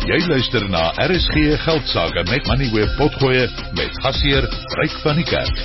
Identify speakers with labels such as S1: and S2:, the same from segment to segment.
S1: Jy luister na RSG Geldsaake met Moneyweb Potgoe met gasheer Ryk van die Kerk.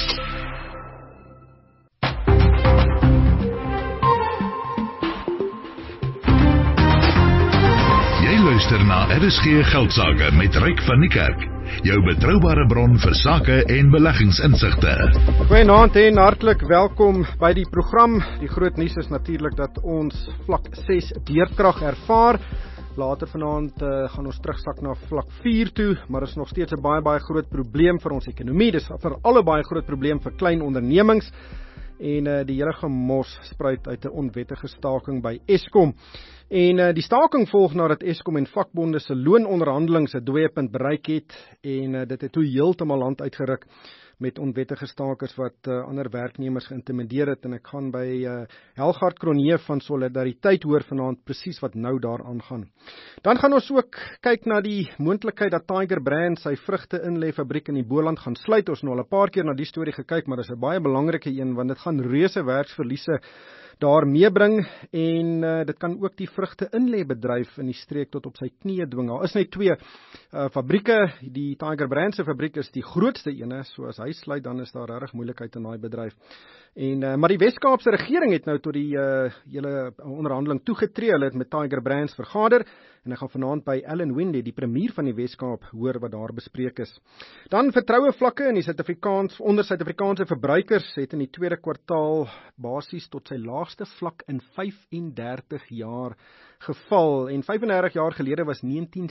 S1: Jy luister na RSG Geldsaake met Ryk van die Kerk. Jou betroubare bron vir sake en beleggingsinsigte.
S2: Goeienaand en hartlik welkom by die program. Die groot nuus is natuurlik dat ons vlak 6 beerdkrag ervaar. Later vanaand gaan ons terugsak na vlak 4 toe, maar is nog steeds 'n baie groot probleem vir ons ekonomie. Dis veral 'n baie groot probleem vir klein ondernemings. En die hele gemos spruit uit 'n onwettige staking by Eskom. En die staking volg nadat Eskom en vakbonde se loononderhandelings 'n dooiepunt bereik het en dit het toe heeltemal land uitgeruk met onwettige stakers wat ander werknemers geïntimideer het. En ek gaan by Helgard Cronje van Solidariteit hoor vanaand presies wat nou daar aangaan. Dan gaan ons ook kyk na die moontlikheid dat Tiger Brand sy vrugte-inlê fabriek in die Boland gaan sluit. Ons het nou al 'n paar keer na die storie gekyk, maar dis 'n baie belangrike een want dit gaan reuse werksverliese daar meebring en dit kan ook die vrugte-inlê-bedryf in die streek tot op sy knieë dwing. Daar is net 2 fabrieke. Die Tiger Brand se fabriek is die grootste ene, so as hy sluit dan is daar regtig moeilikheid in daai bedryf. Maar die Wes-Kaapse regering het nou tot die hele onderhandeling toegetree. Hulle het met Tiger Brands vergader en ek gaan vanaand by Alan Winde, die premier van die Wes-Kaap, hoor wat daar bespreek is. Dan vertroue vlakke in die onder Suid-Afrikaanse verbruikers het in die tweede kwartaal basies tot sy laagste vlak in 35 jaar geval. En 35 jaar gelede was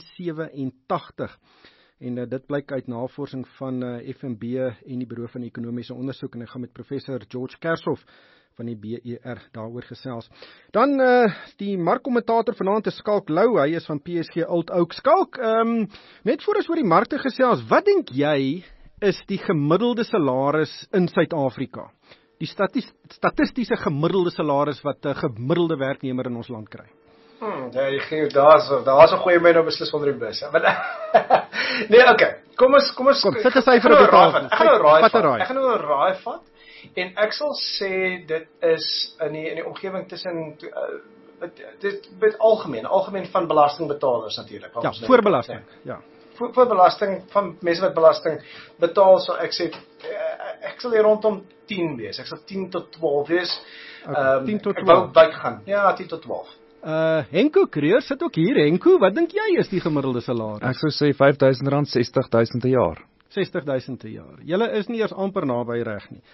S2: 1987. En dit blyk uit navorsing van FNB en die Bureau van Ekonomiese Ondersoek. En ek gaan met professor George Kershoff van die BER daaroor gesels. Dan die markkommentator vanaand is Skalk Lou, hy is van PSG Old Oak. Skalk, net voor ons oor die markte gesels, wat dink jy is die gemiddelde salaris in Suid-Afrika? Die statistiese gemiddelde salaris wat 'n gemiddelde werknemer in ons land kry?
S3: Daar's 'n goeie my nou beslis onder die bus. Nee, okay. Kom
S2: sit 'n syfer op die tafel.
S3: Ek gaan nou 'n raai vat. En ek sal sê dit is in die omgewing tussen dit met algemeen van belastingbetalers natuurlik.
S2: Ja, voorbelasting. Ja.
S3: Voorbelasting van mense wat belasting betaal, so ek sê ek sal hier rondom 10 wees. Ek sal 10 tot 12 wees.
S2: 10 tot 12.
S3: Ek wou bygaan. Ja, 10 tot 12.
S2: Henko Kreer sit ook hier. Henko, wat dink jy is die gemiddelde salaris?
S4: Ek sou sê R5.000, 60.000 'n jaar.
S2: 60.000 'n jaar. Julle is nie eers amper naby reg nie.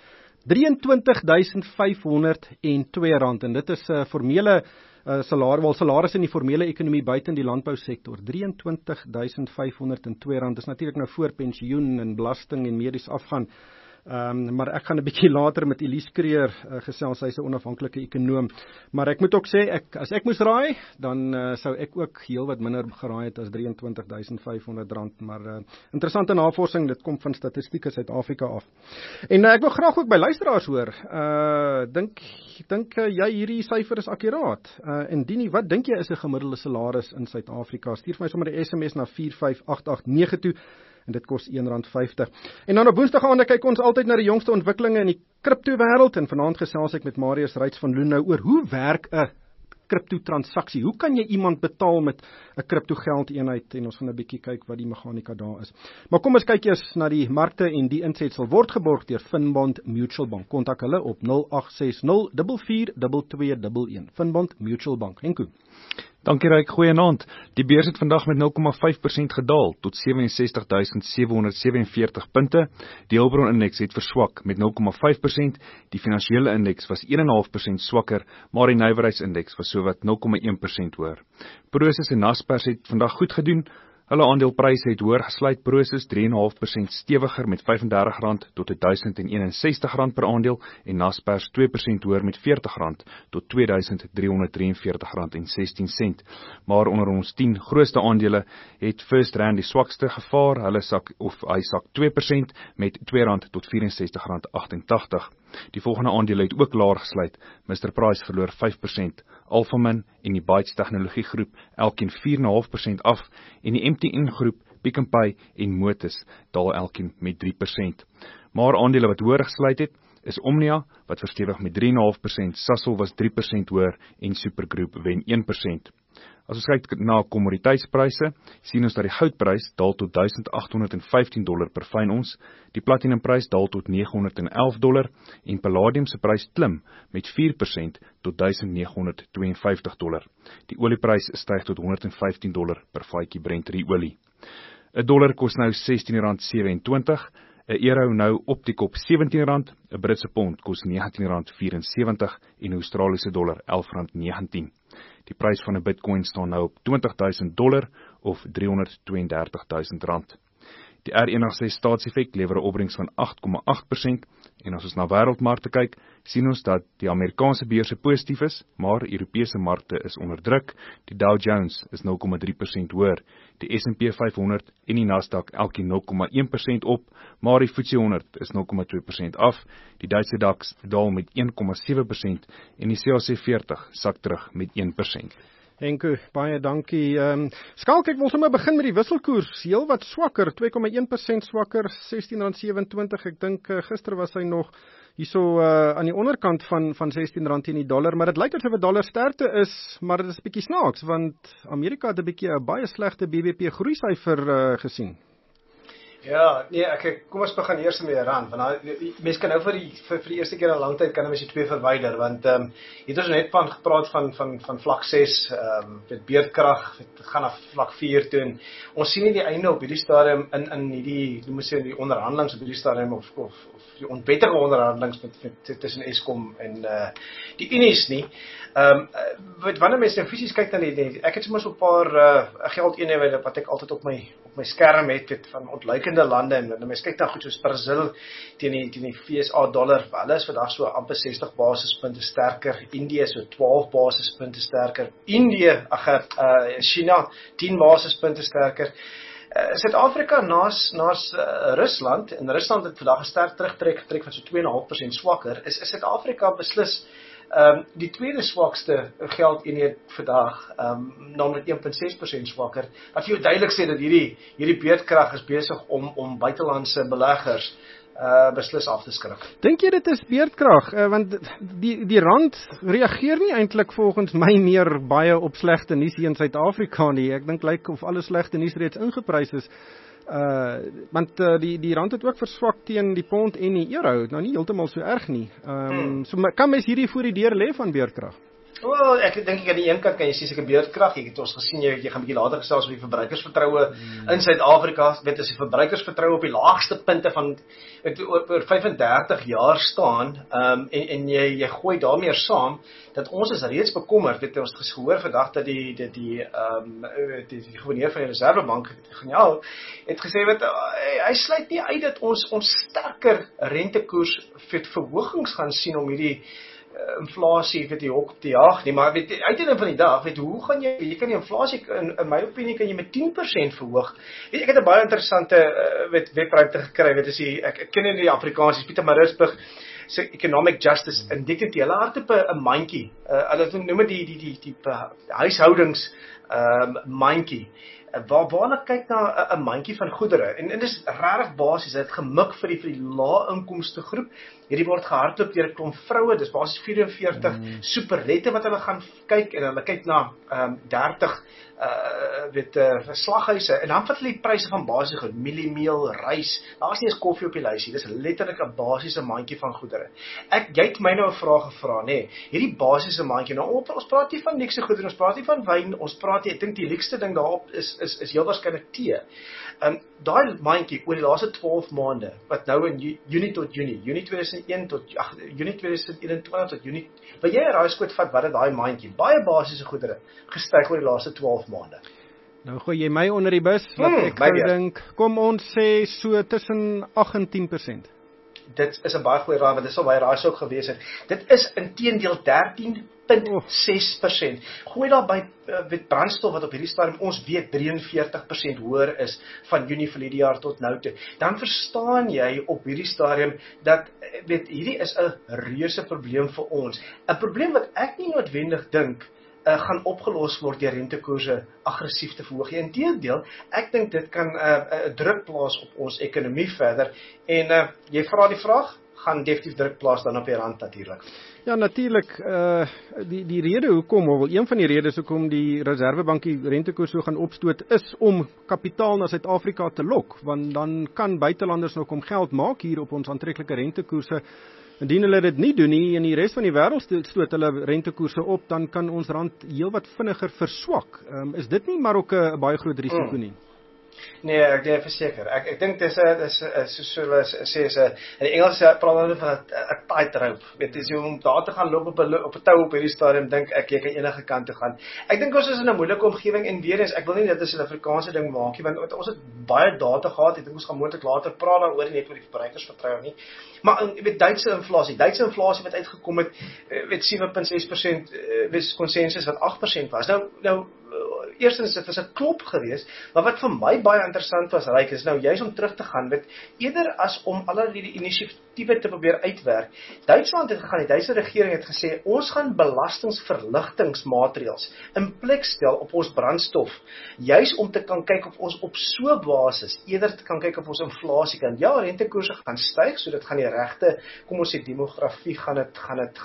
S2: R23.502 en dit is formele salaris in die formele ekonomie buite in die landbousektor. R23.502 dis natuurlik nou voor pensioen en belasting en medies afgaan. Maar ek gaan 'n bietjie later met Elise Kreer gesels, sy's 'n onafhanklike ekonoom. Maar ek moet ook sê, as ek moes raai, dan sou ek ook heel wat minder geraai het as R23.500. Maar interessante navorsing, dit kom van Statistiek Suid-Afrika af. En ek wil graag ook by luisteraars hoor. Dink jy hierdie syfer is akkuraat? Indien nie, wat dink jy is 'n gemiddelde salaris in Suid-Afrika? Stuur vir my sommer 'n SMS na 45889 toe. En dit kos R1.50. En dan op Woensdag aand kyk ons altyd na die jongste ontwikkelinge in die kriptowêreld en vanaand gesels ek met Marius Ryds van Loon nou oor hoe werk 'n kriptotransaksie? Hoe kan jy iemand betaal met 'n kriptogeldeenheid? En ons gaan 'n bietjie kyk wat die meganika daar is. Maar kom ons kyk eers na die markte en die insetsel word geborg deur Finbond Mutual Bank. Kontak hulle op 0860 442211. Finbond Mutual Bank. Henko.
S4: Dankie Ryk, goeienaand. Die beurs het vandag met 0,5% gedaal tot 67.747 punte. Die Hulbron indeks het verswak met 0,5%. Die finansiële indeks was 1,5% swakker, maar die nywerheidsindeks was sowat 0,1% hoër. Prosus en Naspers het vandag goed gedoen. Hulle aandelepryse het hoër gesluit. Prosus 3,5% stewiger met R35 tot R1061 per aandeel en Naspers 2% hoër met R40 tot R2343,16. Maar onder ons 10 grootste aandele het First Rand die swakste gevaar. Hy sak 2% met R2 tot R64,88. Die volgende aandele het ook laer gesluit. Mr Price verloor 5%, Alphamin en die Bytes tegnologiegroep elkeen 4,5% af en die MTN groep, Pick n Pay en Motus daal elkeen met 3%. Maar aandele wat hoër gesluit het, is Omnia wat verstewig met 3,5%, Sasol was 3% hoër en Supergroup wen 1%. As ons kyk na kommoditeitspryse, sien ons dat die goudprys daal tot $1,815 per fyn ons, die platinumprys daal tot $911 en palladium se prys klim met 4% tot $1,952. Die olieprys styg tot $115 per vatjie Brent olie. 'n dollar kos nou R16.27, 'n euro nou op die kop R17, 'n Britse pond kos R19.74 en 'n Australiese dollar R11.19. Die prys van 'n Bitcoin staan nou op $20,000 of R332,000. Die R106 staatseffek lewer 'n opbrengs van 8,8% en as ons na wêreldmarkte kyk, sien ons dat die Amerikaanse beurse positief is, maar Europese markte is onder druk. Die Dow Jones is 0,3% hoër, die S&P 500 en die Nasdaq elkeen 0,1% op, maar die FTSE 100 is 0,2% af, die Duitse DAX daal met 1,7% en die CAC 40 sak terug met 1%.
S2: Henko, baie dankie. Skalk, ek wil sommer begin met die wisselkoers. Heel wat swakker, 2,1% swakker, R16.27. Ek dink gister was hy nog hierso aan die onderkant van R16 teen die dollar, maar dit lyk asof 'n dollar sterkte is, maar dit is 'n bietjie snaaks want Amerika het 'n baie slegte BBP groeisyfer gesien.
S3: Ja, nee, kom ons begin eers met die rand, want mense kan nou vir die eerste keer in 'n lang tyd kan ons die twee verwyder, want het ons net van gepraat van vlak 6, met beerdkrag, het gaan na vlak 4 toe, en ons sien nie die einde op hierdie stadium in hierdie, die onderhandelings op hierdie stadium, of die onwettige onderhandelings tussen Eskom en die unies nie. Wanneer mense nou fisies kyk na ek het soms 'n paar geldeenhede wat ek altyd op my skerm het van ontluikende lande, en mense kyk dan goed soos Brazil teen die FSA dollar, hulle is vandag so amper 60 basispunte sterker, Indië so 12 basispunte sterker, China 10 basispunte sterker. Suid-Afrika naas Rusland, en Rusland het vandag 'n sterk terugtrek van so 2,5% swakker, is Suid-Afrika beslis die tweede swakste geldeenheid vandag, naamlik 1,6% swakker, wat vir jou duidelik sê dat hierdie beerdkrag is besig om buitelandse beleggers beslis af te skrik.
S2: Dink jy dit is beerdkrag? Want die rand reageer nie eintlik volgens my meer baie op slegte nuus hier in Suid-Afrika nie. Ek dink lyk of alle slegte nuus reeds ingeprys is. Want die rand het ook verswak teen die pond en die euro, nou nie heeltemal so erg nie. So kan mens hierdie voor die deur lê van beerdkrag?
S3: Wel, ek dink aan die een kant kan jy sê seker beerdkrag. Jy het ons gesien jy gaan 'n bietjie later gesels oor die verbruikersvertroue in Suid-Afrika. Weet as die verbruikersvertroue op die laagste punte van oor 35 jaar staan, en jy gooi daarmee saam dat ons is reeds bekommerd. Weet ons het gehoor vandag dat die gouverneur van die Reservebank het gesê wat hy sluit nie uit dat ons sterker rentekoers verhogings gaan sien om hierdie inflasie die hok op die jaag nie, maar uiteinde van die dag, hoe gaan jy kan die inflasie, in my opinie, kan jy met 10% verhoog. Ek het 'n baie interessante webruimte gekry, ek ken nie die Afrikaans, Pieter Maritzburg se Economic Justice Indicator, hulle hardop 'n mandjie, hulle noem dit die huishoudings mandjie, waar hulle kyk na 'n mandjie van goedere, en dit is regtig basies, dit gemik vir die lae inkomste groep. Hierdie word gehardloop deur 'n klomp vroue, dis basies 44 superlette wat hulle gaan kyk, en hulle kyk na 30 slaghuise, en dan vat hulle die pryse van basiese goed, mieliemeel, rys, daar is nie eens koffie op die lysie, dis letterlik 'n basiese mandjie van goedere. Jy het my nou 'n vraag gevra, nê, hierdie basiese mandjie, nou ons praat nie van luukse goedere, ons praat nie van wyn, ons praat nie, ek dink die luukste ding daarop is heel waarskynlik tee. Daai mandjie oor die laaste 12 maande, wat nou in Junie tot Junie 2021 tot Junie, wil jy 'n raaiskoot vat wat het daai mandjie, baie basiese goedere, gestyg oor die laaste 12 maande?
S2: Nou gooi jy my onder die bus, wat ek dink, kom ons sê so tussen 8 en 10%.
S3: Dit is 'n baie goeie raai, want dit sal baie raai ook gewees het. Dit is inteendeel 13,6%. Gooi daar by brandstof wat op hierdie stadium ons weet 43% hoër is van Junie van hierdie jaar tot nou toe. Dan verstaan jy op hierdie stadium dat hierdie is 'n reuse probleem vir ons. 'n Probleem wat ek nie noodwendig dink gaan opgelos word deur rentekoerse aggressief te verhoog. Inteendeel, ek dink dit kan druk plaas op ons ekonomie verder. En jy vra die vraag, gaan definitief druk plaas dan op die rand natuurlik.
S2: Ja, natuurlik, die rede hoekom, of een van die redes hoekom die Reservebank die rentekoers so gaan opstoot, is om kapitaal na Suid-Afrika te lok, want dan kan buitelanders nog om geld maak hier op ons aantreklike rentekoerse. Indien hulle dit nie doen nie, en die res van die wêreld stoot hulle rentekoerse op, dan kan ons rand heelwat vinniger verswak. Is dit nie maar ook 'n baie groot risiko nie?
S3: Nee, ek verseker. Ek dink dis so hulle sê in Engels praat hulle van 'n tightrope. Weet jy, om daar te gaan loop op 'n tou op hierdie stadium, dink ek jy kan enige kant toe gaan. Ek dink ons is in 'n moeilike omgewing en weer eens, ek wil nie dit is 'n Afrikaanse ding maak nie, want ons het baie data gehad. Ek dink ons gaan moontlik later praat daaroor, net oor die verbruikersvertroue nie. Maar jy weet Duitse inflasie wat uitgekom het, weet 7.6%, wys konsensus wat 8% was. Nou eerstens dit was 'n klop geweest, maar wat vir my baie interessant was, Ryk, is nou juis om terug te gaan met eerder as om al die inisiatiewe te probeer uitwerk. Duitsland het gegaan, die Duitse regering het gesê ons gaan belastingverligtingsmaatreëls in plek stel op ons brandstof, juis om te kan kyk of ons op so basis eerder te kan kyk of ons inflasie kan. Ja, rentekoerse gaan styg, so dit gaan die regte, kom ons sê demografie gaan dit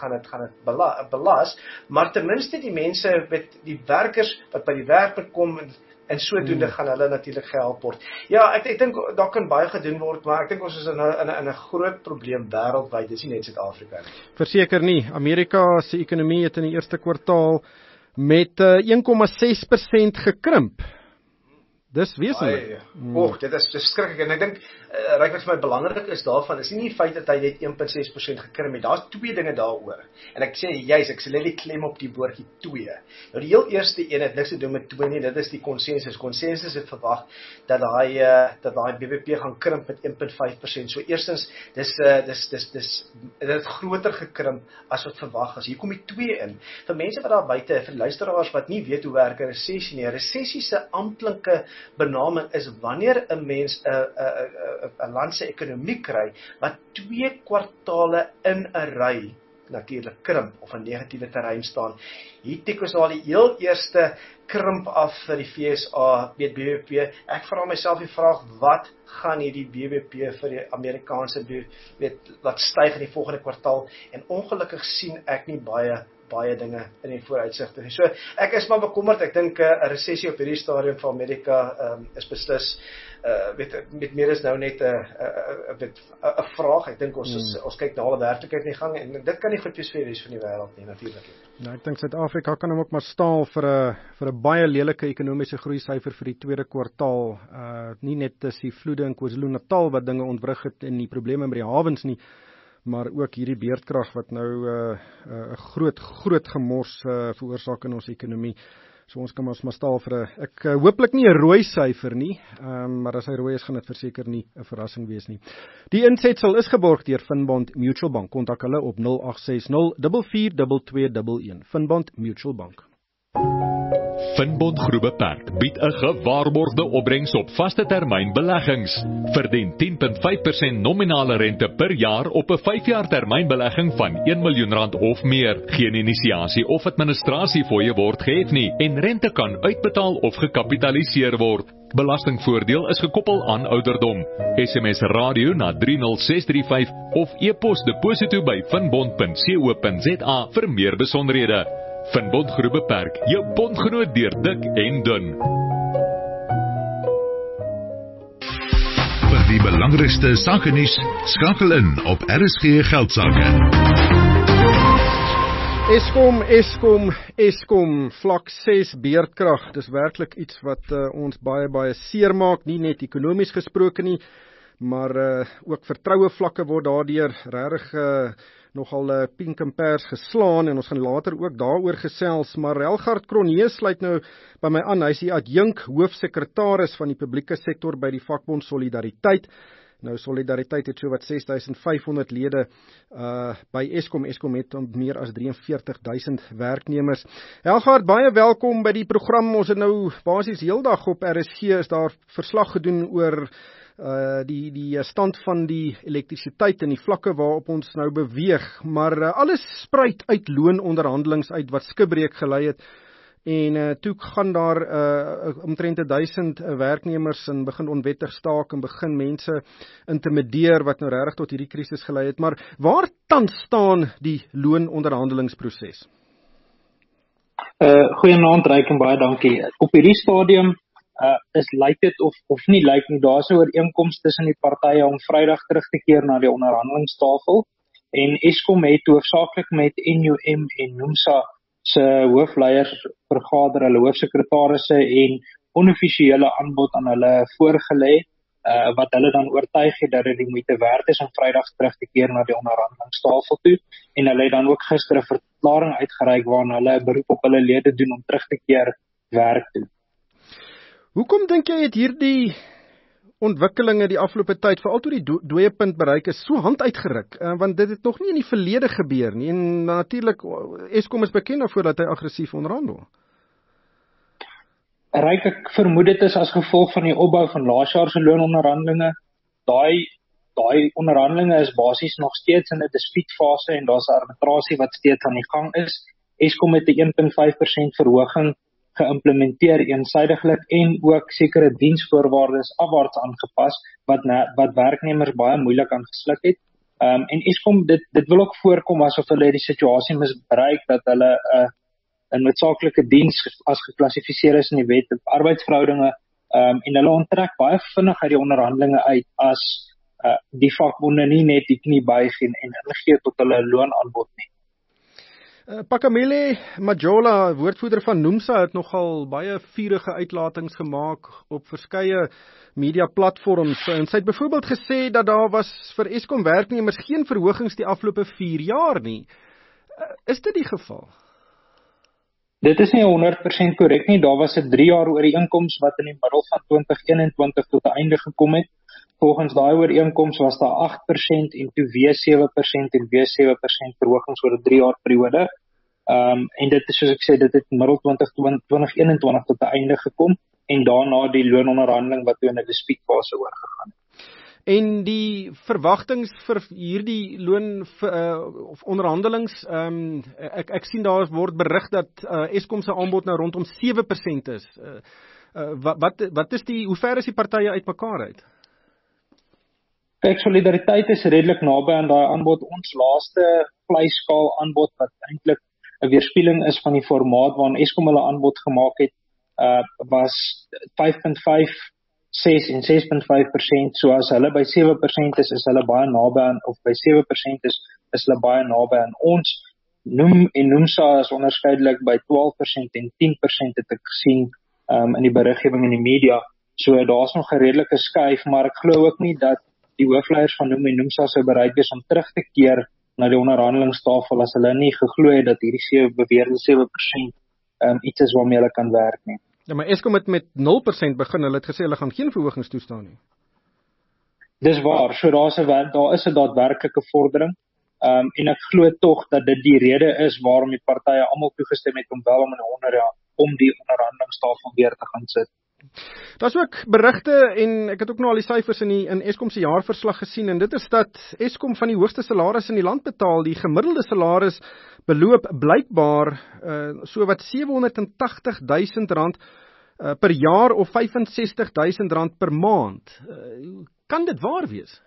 S3: belas, maar ten minste die mense met die werkers wat by die werk kom en sodoende gaan hulle natuurlik gehelp word. Ja, ek dink daar kan baie gedoen word, maar ek dink ons is in 'n groot probleem wêreldwyd, dis nie net Suid-Afrika nie.
S2: Verseker nie. Amerika se ekonomie het in die eerste kwartaal met 1,6% gekrimp. Dis wesentlik.
S3: Dit is skrikkelik en ek dink Ryk wat vir my belangrik is daarvan is nie die feit dat hy net 1.6% gekrimp het. Daar's twee dinge daaroor. En ek sê ek sal net klem op die woordjie 2. Nou die heel eerste een het niks te doen met 2 nie, dit is die konsensus. Konsensus het verwag dat daai BBP gaan krimp met 1.5%. So eerstens dit het groter gekrimp as wat verwag is. Hier kom die 2 in. Vir mense wat daar buite, vir luisteraars wat nie weet hoe werk 'n resessie nie. 'n Resessie se amptelike benaming is wanneer 'n mens 'n land se ekonomie kry wat 2 kwartale in 'n ry natuurlik krimp of 'n negatiewe terrein staan. Hier tik ons al die heel eerste krimp af vir die FSA met BBP. Ek vra myself die vraag, wat gaan hierdie BBP vir die Amerikaanse laat styg in die volgende kwartaal? En ongelukkig sien ek nie baie dinge in die vooruitsigte. So ek is maar bekommerd. Ek dink 'n resessie op hierdie stadium van Amerika is beslis met meer is nou net 'n vraag. Ek dink ons kyk na alle werklikheid in die gang en dit kan nie goed wees vir die res van die wêreld nie natuurlik.
S2: Ja, ek dink Suid-Afrika kan hom ook maar staal vir 'n baie lelike ekonomiese groeisyfer vir die tweede kwartaal. Nie net is die vloede in KwaZulu-Natal wat dinge ontwrig het en die probleme met die hawens nie, maar ook hierdie beerdkrag wat nou 'n groot gemors veroorsaak in ons ekonomie. So ons kan ons maar staal vir ek hooplik nie 'n rooi syfer nie, maar as hy rooi is gaan dit verseker nie 'n verrassing wees nie. Die insetsel is geborg deur Finbond Mutual Bank. Kontak hulle op 0860 442211. Finbond Mutual Bank.
S5: Finbond Groep Beperk bied 'n gewaarborgde opbrengs op vaste termyn beleggings. Verdien 10.5% nominale rente per jaar op 'n 5-jaar termynbelegging van R1 miljoen of meer. Geen inisiasie of administrasiefooie word gehef nie en rente kan uitbetaal of gekapitaliseer word. Belastingvoordeel is gekoppel aan ouderdom. SMS radio na 30635 of e-pos deposito by finbond.co.za vir meer besonderhede. Finbond Groep Beperk, jou bondgenoot deur dik en dun.
S1: Vir die belangrikste sakenuus, skakel in op RSG Geldsaake. Eskom,
S2: vlak 6 beerdkrag. Dis werklik iets wat ons baie seer maak, nie net ekonomies gesproke nie, maar ook vertroue vlakke word daardeur regtig nogal pink en pers geslaan en ons gaan later ook daaroor gesels, maar Relgard Cronje sluit nou by my aan. Hy is die adjunk hoofsekretaris van die publieke sektor by die vakbond Solidariteit. Nou Solidariteit het so wat 6500 lede by Eskom. Eskom het meer as 43000 werknemers. Relgard, baie welkom by die program. Ons het nou basies heeldag op RSG is daar verslag gedoen oor die stand van die elektrisiteit en die vlakke waarop ons nou beweeg, maar alles spruit uit loononderhandelings uit wat skibreek gelei het En toe gaan daar omtrent 1000 werknemers en begin onwettig staak en begin mense intimideer wat nou regtig tot hierdie krisis gelei het. Maar waar tans staan die loononderhandelingsproses?
S6: Goeienaand Ryk en baie dankie. Op hierdie stadium lyk dit of nie lyk nie, daar is 'n ooreenkoms tussen die partye om Vrydag terug te keer na die onderhandelingstafel. En Eskom het hoofsaaklik met NUM en NUMSA se hoofleiers vergader, hulle hoofsekretarisse en onoffisiële aanbod aan hulle voorgelê, wat hulle dan oortuig het dat dit die moeite werd is om Vrydag terug te keer na die onderhandelingstafel toe. En hulle het dan ook gister 'n verklaring uitgereik waarin hulle 'n beroep op hulle lede doen om terug te keer werk toe.
S2: Hoekom dink jy het hierdie ontwikkelinge die afgelope tyd, veral toe die dooiepunt bereik is, so hand uitgeruk? Want dit het nog nie in die verlede gebeur nie. En natuurlik, Eskom is bekend daarvoor dat hy aggressief onderhandel.
S6: Ryk, ek vermoed dit is as gevolg van die opbou van laas jaar se loononderhandelinge. Daai onderhandelinge is basies nog steeds in 'n dispuutfase en daar's arbitrasie wat steeds aan die gang is. Eskom het 'n 1.5% verhoging geïmplementeer eensydiglik en ook sekere diensvoorwaardes afwaarts aangepas wat werknemers baie moeilik aangesluk het. En Eskom dit wil ook voorkom asof hulle die situasie misbruik dat hulle 'n noodsaaklike diens as geklassifiseer is in die wet op arbeidsverhoudinge en hulle onttrek baie vinnig uit die onderhandelinge uit as die vakbonde nie net die knie buig en ingee tot hulle loonaanbod nie.
S2: Pakamele Majola, woordvoerder van NUMSA, het nogal baie vurige uitlatings gemaak op verskeie media platforms. En sy het byvoorbeeld gesê dat daar was vir Eskom werknemers geen verhogings die afgelope 4 jaar nie. Is dit die geval?
S6: Dit is nie 100% korrek nie. Daar was 'n 3 jaar ooreenkoms wat in die middel van 2021 tot 'n einde gekom het. Volgens daai ooreenkoms was daar 8% en toe weer 7% en weer 7% verhogings oor 'n 3 jaar periode. En dit is soos ek sê, dit het middel 2021 tot 'n einde gekom en daarna die loononderhandeling wat toe in 'n dispuutfase oorgegaan het.
S2: En die verwagtings vir hierdie loon of onderhandelings, ek sien daar word berig dat Eskom se aanbod nou rondom 7% is. Wat is hoe ver is die partye uitmekaar uit?
S6: Kyk, solidariteit is redelik naby aan daai aanbod. Ons laaste vleisskaal aanbod wat eintlik 'n weerspieëling is van die formaat waarin Eskom hulle aanbod gemaak het, was 5.5, 6 en 6.5%. So as hulle by 7% is hulle baie naby aan, of by 7% is hulle baie naby aan ons. NUM en NUMSA is onderskeidelik by 12% en 10% het ek gesien in die beriggewing in die media. So daar's nog 'n redelike skuif, maar ek glo ook nie dat die hoofleiers van NUM en NUMSA sou bereid wees om terug te keer na die onderhandelingstafel as hulle nie geglo het dat hierdie beweerde 7% iets is waarmee hulle kan werk nie.
S2: Ja, maar Eskom het met 0% begin. Hulle het gesê hulle gaan geen verhogings toestaan nie.
S6: Dis waar. So daar is 'n daadwerklike vordering. En ek glo tog dat dit die rede is waarom die partye almal toegestem het om wel om die onderhandelingstafel weer te gaan sit.
S2: Daar's ook berigte en ek het ook nou al die syfers in Eskom se jaarverslag gesien en dit is dat Eskom van die hoogste salarisse in die land betaal. Die gemiddelde salaris beloop blykbaar so wat R780,000 per jaar of R65,000 per maand. Kan dit waar wees?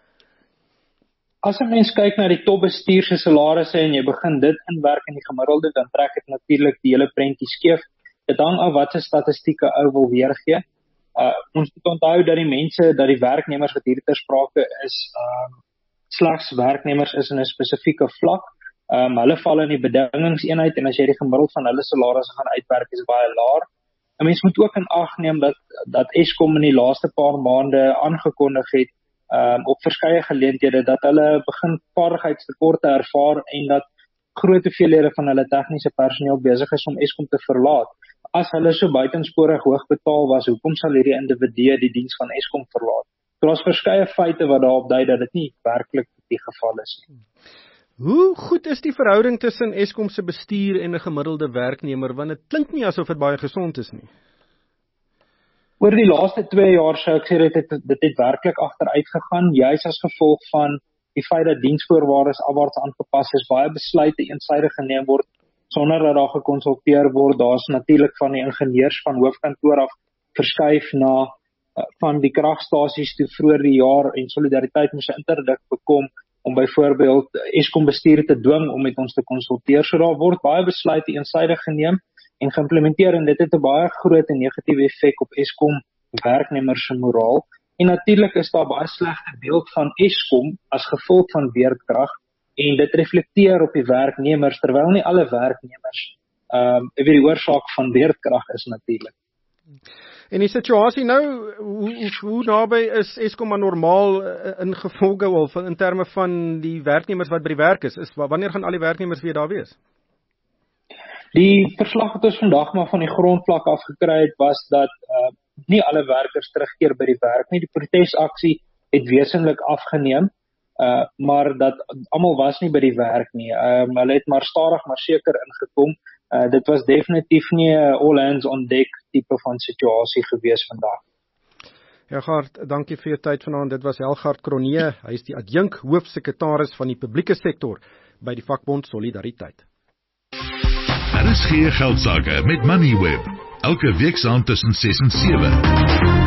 S6: As 'n mens kyk na die topbestuur se salarisse en jy begin dit inwerk in die gemiddelde, dan trek dit natuurlik die hele prentjie skeef. Dit hang af wat se statistieke ou wil weergee. Ons moet onthou dat die werknemers wat hier ter sprake is, slegs werknemers is in 'n spesifieke vlak. Hulle val in die bedingingseenheid en as jy die gemiddeld van hulle salarisse gaan uitwerk, is baie laag. 'n Mens moet ook in ag neem dat Eskom in die laaste paar maande aangekondig het op verskeie geleenthede dat hulle begin vaardigheidstekorte ervaar en dat groot hoeveelhede van hulle tegniese personeel besig is om Eskom te verlaat. As hulle so buitensporig hoog betaal was, hoekom sal hierdie individue die diens van Eskom verlaat? Daar's verskeie feite wat daarop dui dat dit nie werklik die geval is nie.
S2: Hoe goed is die verhouding tussen Eskom se bestuur en 'n gemiddelde werknemer? Want dit klink nie asof dit baie gesond is nie.
S6: Oor die laaste 2 jaar sou ek sê dit het werklik agteruit gegaan, juis as gevolg van die feit dat diensvoorwaardes afwaarts aangepas is, baie besluite eensydig geneem word sonder dat daar gekonsulteer word. Daar's natuurlik van die ingenieurs van hoofkantoor af verskuif na van die kragstasies toe vroeër die jaar en Solidariteit moes 'n interdik bekom om byvoorbeeld Eskom bestuur te dwing om met ons te konsulteer. So daar word baie besluite eensydig geneem en geïmplementeer en dit het 'n baie groot en negatiewe effek op Eskom werknemers se moraal. En natuurlik is daar baie slegte beeld van Eskom as gevolg van weerkrag en dit reflekteer op die werknemers terwyl nie alle werknemers die oorsaak van weerkrag is natuurlik.
S2: En die situasie nou, hoe naby is Eskom aan normaal ingevolge of in terme van die werknemers wat by die werk is? Wanneer gaan al die werknemers weer daar wees?
S6: Die verslag wat ons vandag maar van die grondvlak afgekry het, was dat nie alle werkers terugkeer by die werk nie. Die protesaksie het wesentlik afgeneem, maar dat almal was nie by die werk nie. Hulle het maar stadig maar seker ingekom. Dit was definitief nie 'n all hands on deck tipe van situasie gewees vandag.
S2: Helgard, dankie vir jou tyd vanaand. Dit was Helgard Cronje. Hy is die adjunk hoofsekretaris van die publieke sektor by die vakbond Solidariteit.
S1: RSG Geldsaake met Moneyweb. Elke week saam tussen 6 en 7.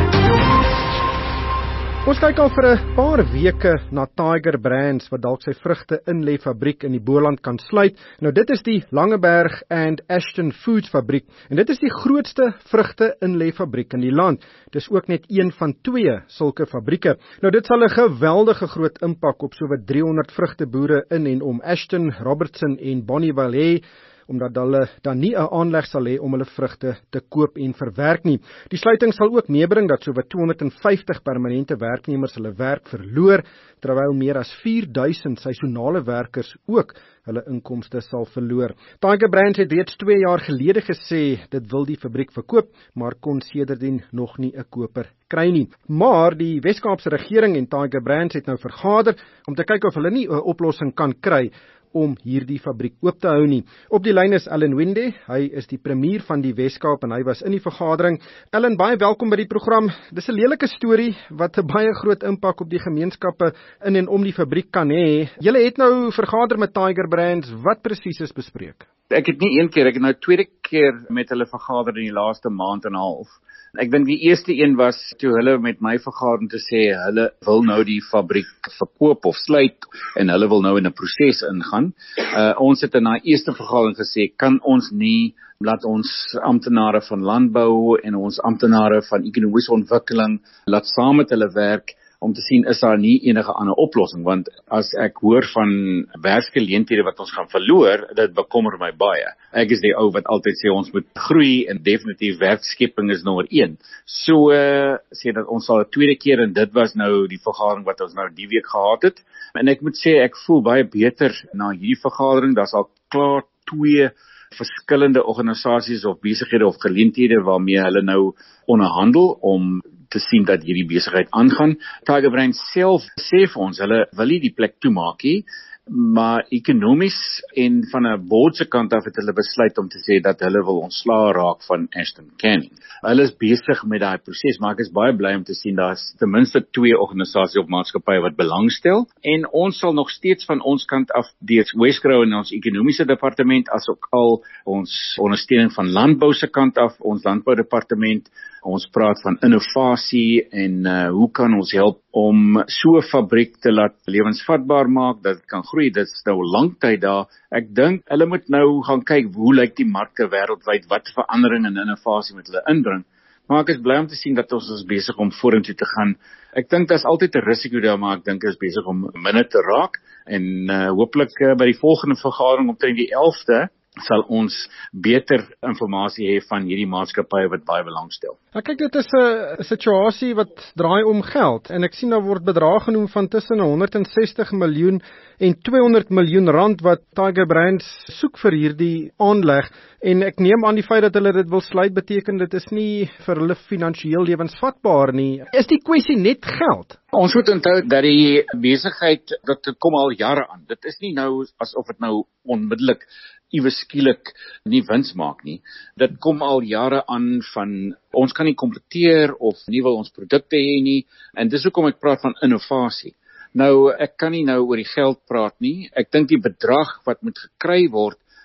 S2: Ons kyk al vir 'n paar weke na Tiger Brands wat dalk sy vrugte inlê fabriek in die Boland kan sluit. Nou dit is die Langeberg and Ashton Foods fabriek en dit is die grootste vrugte inlê fabriek in die land. Dis ook net een van 2 sulke fabrieke. Nou dit sal 'n geweldige groot impak op sowat 300 vrugteboere in en om Ashton, Robertson en Bonnievale hê, omdat hulle dan nie 'n aanleg sal hê om hulle vrugte te koop en verwerk nie. Die sluiting sal ook meebring dat sowat 250 permanente werknemers hulle werk verloor, terwyl meer as 4000 seisonale werkers ook hulle inkomste sal verloor. Tiger Brands het reeds 2 jaar gelede gesê dit wil die fabriek verkoop, maar kon sedertdien nog nie 'n koper kry nie. Maar die Wes-Kaapse regering en Tiger Brands het nou vergader om te kyk of hulle nie 'n oplossing kan kry om hierdie fabriek oop te hou nie. Op die lyn is Alan Winde, hy is die premier van die Wes-Kaap en hy was in die vergadering. Alan, baie welkom by die program. Dis 'n lelike storie wat 'n baie groot impak op die gemeenskappe in en om die fabriek kan hê. Julle het nou vergader met Tiger Brands, wat presies is bespreek?
S7: Ek het nie een keer, ek het nou 2de keer met hulle vergader in die laaste maand en 'n half. Ek dink die eerste een was toe hulle met my vergader om te sê hulle wil nou die fabriek verkoop of sluit en hulle wil nou in 'n proses ingaan. Ons het in daai eerste vergadering gesê, kan ons nie laat ons amptenare van landbou en ons amptenare van ekonomiese ontwikkeling laat saam met hulle werk om te sien is daar nie enige ander oplossing, want as ek hoor van werksgeleenthede wat ons gaan verloor, dit bekommer my baie. Ek is die ou wat altyd sê ons moet groei en definitief werkskepping is nommer 1. So sê dat ons sal 'n tweede keer en dit was nou die vergadering wat ons nou die week gehad het. En ek moet sê ek voel baie beter na hierdie vergadering. Daar's al klaar 2 verskillende organisasies of besighede of geleenthede waarmee hulle nou onderhandel om te sien dat hierdie besigheid aangaan. Tiger Brands self sê vir ons, hulle wil nie die plek toemaak nie, maar ekonomies en van 'n board se kant af het hulle besluit om te sê dat hulle wil ontslaa raak van Ashton Canning. Hulle is besig met daai proses, maar ek is baie bly om te sien daar's ten minste 2 organisasies of maatskappye wat belangstel en ons sal nog steeds van ons kant af deur Wesgrow en ons ekonomiese departement asook al ons ondersteuning van landbou se kant af, ons landboudepartement. Ons praat van innovasie en hoe kan ons help om so 'n fabriek te laat lewensvatbaar maak, dat dit kan groei. Dit is nou lang tyd daar. Ek dink hulle moet nou gaan kyk hoe lyk die markte wêreldwyd, wat verandering en innovasie moet hulle inbring. Maar ek is bly om te sien dat ons is besig om vorentoe te gaan. Ek dink daar's altyd 'n risiko daar, maar ek dink is besig om minder te raak en hopelik by die volgende vergadering omtrent die 11de sal ons beter inligting hê van hierdie maatskappye wat baie belangstel.
S2: Kyk, dit is 'n situasie wat draai om geld en ek sien daar word bedrag genoem van tussen 160 miljoen en 200 miljoen rand wat Tiger Brands soek vir hierdie aanleg en ek neem aan die feit dat hulle dit wil sluit beteken dit is nie vir hulle finansiëel lewensvatbaar nie. Is die kwessie net geld?
S7: Ons moet onthou dat die besigheid, dit kom al jare aan. Dit is nie nou asof dit nou onmiddellik iewes skielik nie wins maak nie. Dit kom al jare aan van ons kan nie kompeteer of nie wil ons produkte hê nie en dis hoekom ek praat van innovasie. Nou ek kan nie nou oor die geld praat nie. Ek dink die bedrag wat moet gekry word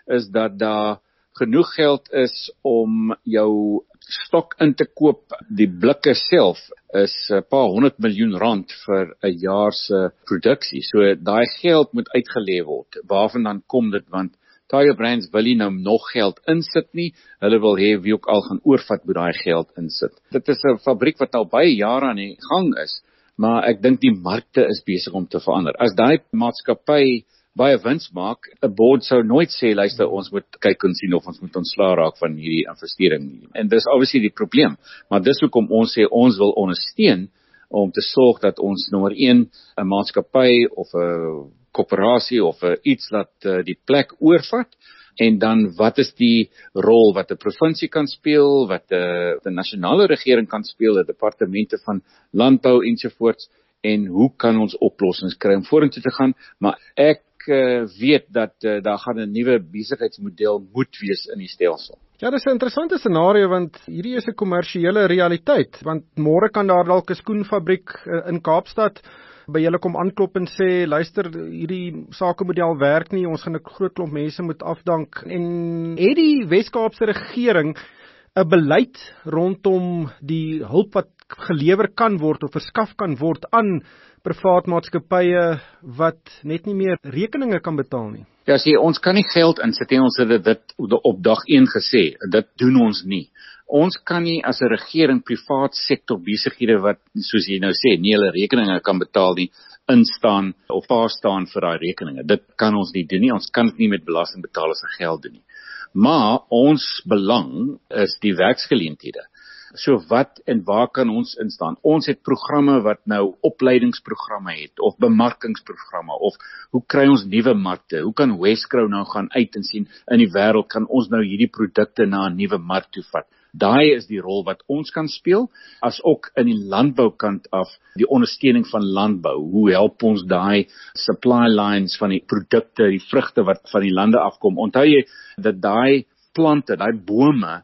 S7: is dat daar genoeg geld is om jou stok in te koop. Die blikke self is 'n paar 100 miljoen rand vir 'n jaar se produksie. So daai geld moet uitgelê word. Waarvan dan kom dit? Want Tiger Brands wil nie nou nog geld insit nie. Hulle wil hê wie ook al gaan oorvat moet daai geld insit. Dit is 'n fabriek wat al baie jare aan die gang is, maar ek dink die markte is besig om te verander. As daai maatskappy baie wins maak, 'n board sou nooit sê, luister, ons moet kyk en sien of ons moet ontslaa raak van hierdie investering. En dis obviously die probleem, maar dis hoekom ons sê ons wil ondersteun om te sorg dat ons nommer 1 'n maatskappy of 'n koöperasie of iets laat die plek oorvat. En dan wat is die rol wat 'n provinsie kan speel, wat 'n nasionale regering kan speel, 'n departemente van landbou ensovoorts, en hoe kan ons oplossings kry om vorentoe te gaan? Maar ek weet dat daar gaan 'n nuwe besigheidsmodel moet wees in die stelsel.
S2: Ja, dis 'n interessante scenario, want hierdie is 'n kommersiële realiteit, want môre kan daar dalk 'n skoenfabriek in Kaapstad by julle kom aanklop en sê, luister, hierdie sakemodel werk nie, ons gaan 'n groot klomp mense moet afdank. En het die Wes-Kaapse regering 'n beleid rondom die hulp wat gelewer kan word of verskaf kan word aan privaat maatskappye wat net nie meer rekeninge kan betaal nie?
S7: Ja, sê, ons kan nie geld insit nie, ons het dit op dag 1 gesê, dit doen ons nie. Ons kan nie as 'n regering privaat sektor besighede wat, soos jy nou sê, nie hulle rekeninge kan betaal nie, instaan of staan vir daai rekeninge. Dit kan ons nie doen nie, ons kan dit nie met belastingbetalers se geld doen nie. Maar ons belang is die werksgeleenthede. So wat en waar kan ons instaan? Ons het programme wat nou opleidingsprogramme het, of bemarkingsprogramme, of hoe kry ons nuwe markte? Hoe kan Wescrow nou gaan uit en sien in die wêreld, kan ons nou hierdie produkte na 'n nuwe mark toe vat? Daai is die rol wat ons kan speel, as ook in die landboukant af, die ondersteuning van landbou. Hoe help ons daai supply lines van die produkte, die vrugte wat van die lande afkom? Onthou jy dat daai plante, daai bome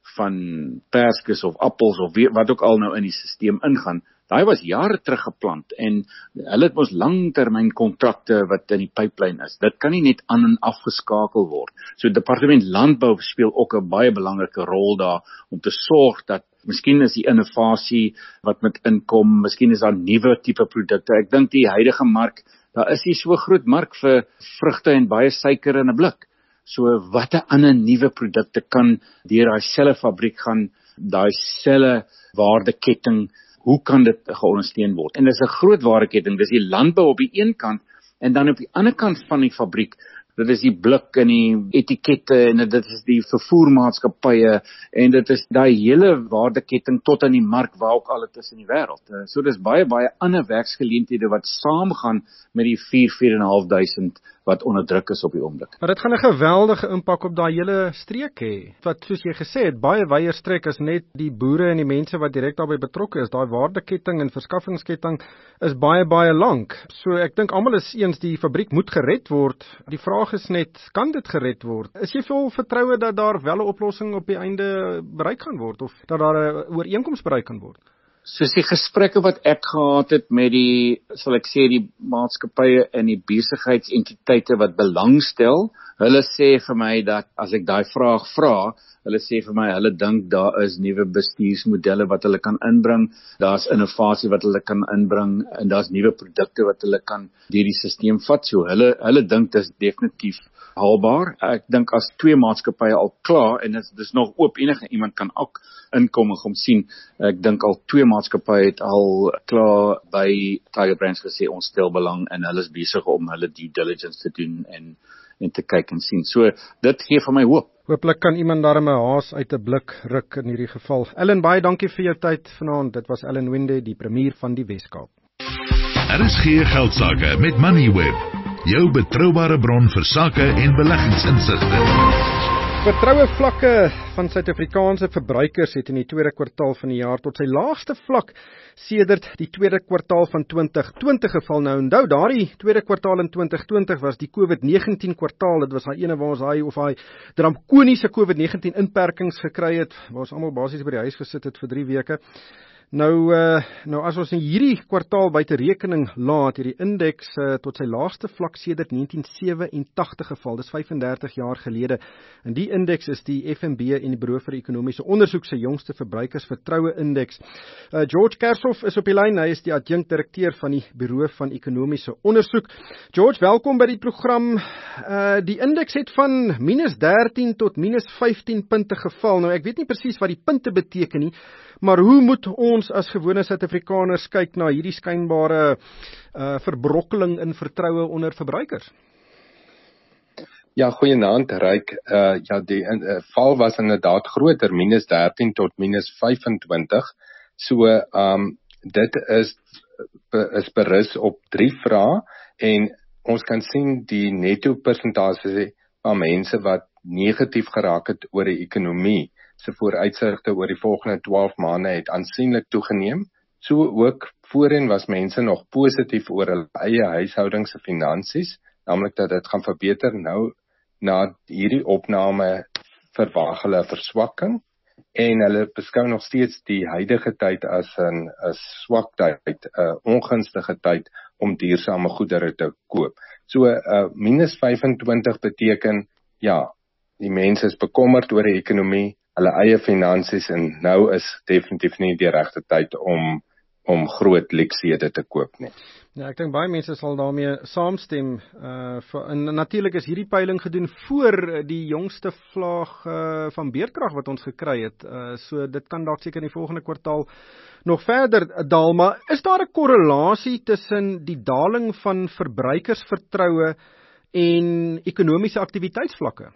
S7: van perskes of appels of wat ook al nou in die stelsel ingaan, daai was jare terug geplant en hulle het mos langtermyn kontrakte wat in die pipeline is. Dit kan nie net aan en afgeskakel word. So Departement Landbou speel ook 'n baie belangrike rol daar om te sorg dat miskien is die innovasie wat met inkom, miskien is daar nuwe tipe produkte. Ek dink die huidige mark, daar is nie so groot mark vir vrugte en baie suiker in 'n blik. So watter ander nuwe produkte kan deur daai selfe fabriek gaan, daai selfe waardeketting, hoe kan dit geondersteun word? En dis 'n groot waardeketting, dis die landbou op die een kant en dan op die ander kant van die fabriek, dit is die blik en die etikette en dit is die vervoermaatskappye en dit is daai hele waardeketting tot aan die mark waar ook al dit is in die wêreld. So dis baie ander werksgeleenthede wat saamgaan met die 4.500 wat onder druk is op die oomblik.
S2: Maar dit gaan 'n geweldige impak op daai hele streek hê. Wat soos jy gesê het, baie wyeer strek is net die boere en die mense wat direk daarbey betrokke is. Daai waardeketting en verskaffingsketting is baie lank. So ek dink almal is eens die fabriek moet gered word. Die vraag is net, kan dit gered word? Is jy vol vertroue dat daar wel 'n oplossing op die einde bereik gaan word of dat daar 'n ooreenkoms bereik kan word?
S7: Soos die gesprekke wat ek gehad het met die, sal ek sê, die maatskappye en die besigheidsentiteite wat belangstel, hulle sê vir my dat as ek daai vraag vra, hulle sê vir my, hulle dink daar is nuwe bestuursmodelle wat hulle kan inbring, daar's innovasie wat hulle kan inbring en daar's nuwe produkte wat hulle kan deur die stelsel vat. So hulle dink dit is definitief haalbaar. Ek dink as 2 maatskappye al klaar en dit is nog oop, enige iemand kan ook inkom en kom sien. Ek dink al 2 maatskappye het al klaar by Tiger Brands gesê ons stel belang en hulle is besig om hulle due diligence te doen en te kyk en sien. So dit gee vir my hoop.
S2: Hooplik kan iemand daarmee 'n haas uit 'n blik ruk in hierdie geval. Ellen, baie dankie vir jou tyd vanaand. Dit was Ellen Winde, die premier van die Wes-Kaap.
S1: RSG Geldsaake met Moneyweb, jou betroubare bron vir sake en beleggingsinsigte.
S2: Vertroue vlakke van Suid-Afrikaanse verbruikers het in die tweede kwartaal van die jaar tot sy laagste vlak sedert die tweede kwartaal van 2020 geval. Nou onthou, daardie tweede kwartaal in 2020 was die COVID-19 kwartaal. Dit was daai ene waar ons daai dramkoniese COVID-19 inperkings gekry het, waar ons almal basies by die huis gesit het vir 3 weke. Nou as ons in hierdie kwartaal buite rekening laat, het die indeks tot sy laagste vlak sedert 1987 geval. Dis 35 jaar gelede. En die indeks is die FNB en die Bureau vir Ekonomiese Ondersoek se jongste verbruikersvertroue indeks. George Kershoff is op die lyn. Hy is die adjunkt-direkteur van die Bureau van Ekonomiese Ondersoek. George, welkom by die program. Die indeks het van -13 tot -15 punte geval. Nou ek weet nie presies wat die punte beteken nie, maar hoe moet ons as gewone Suid-Afrikaners kyk na hierdie skynbare verbrokkeling in vertroue onder verbruikers?
S8: Ja, goeienaand, Ryk. Die val was inderdaad groter, -13 tot -25. So, dit is berus op 3 vrae en ons kan sien die netto persentasie van mense wat negatief geraak het oor die ekonomie se vooruitsigte oor die volgende 12 maande het aansienlik toegeneem. So ook voorheen was mense nog positief oor hulle eie huishoudings se finansies, naamlik dat dit gaan verbeter. Nou na hierdie opname verwag hulle 'n verswakking en hulle beskou nog steeds die huidige tyd as 'n swak tyd, 'n ongunstige tyd om duursame goedere te koop. So -25 beteken die mense is bekommerd oor die ekonomie, hulle eie finansies en nou is definitief nie die regte tyd om groot luksede te koop nie.
S2: Ja, ek dink baie mense sal daarmee saamstem. En natuurlik is hierdie peiling gedoen voor die jongste vlaag van beerdkrag wat ons gekry het. So dit kan dalk seker in die volgende kwartaal nog verder daal, maar is daar 'n korrelasie tussen die daling van verbruikersvertroue en ekonomiese aktiwiteitsvlakke?